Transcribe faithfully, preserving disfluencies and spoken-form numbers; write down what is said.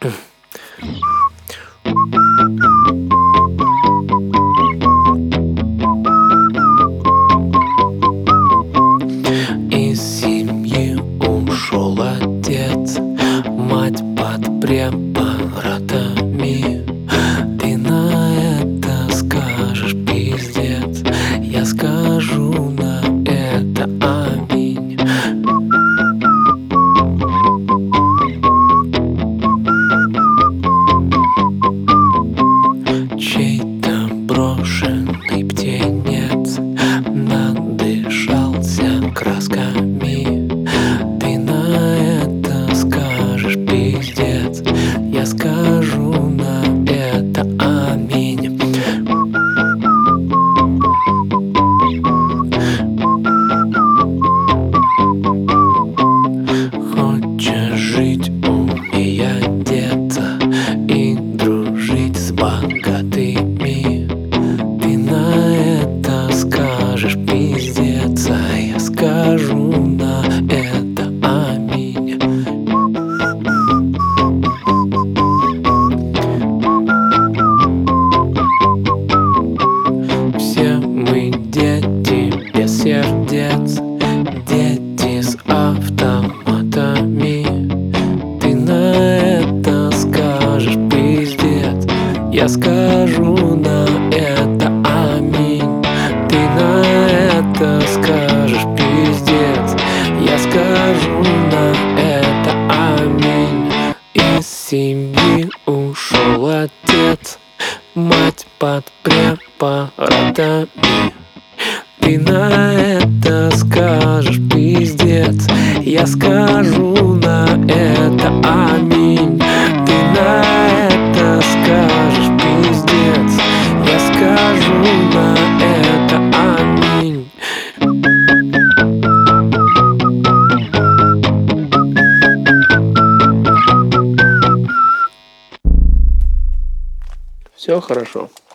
Из семьи ушел отец, мать под препаратами. Ты на это скажешь пиздец, я скажу на это аминь. Чей-то брошенный птенец надышался красками. Ты на это скажешь пиздец, я скажу на это аминь. Хочешь жить, умей одеться и дружить с богатыми. Ты на это скажешь пиздец, а я скажу на это аминь. Все мы дети без сердец, дети с автоматами. Ты на это скажешь пиздец, я скажу на это аминь. Ты на это скажешь пиздец, я скажу на это аминь. Из семьи ушел отец, мать под препаратами. Ты на это скажешь пиздец, я скажу на это аминь. Ты на это скажешь пиздец, я скажу на это аминь. Все хорошо.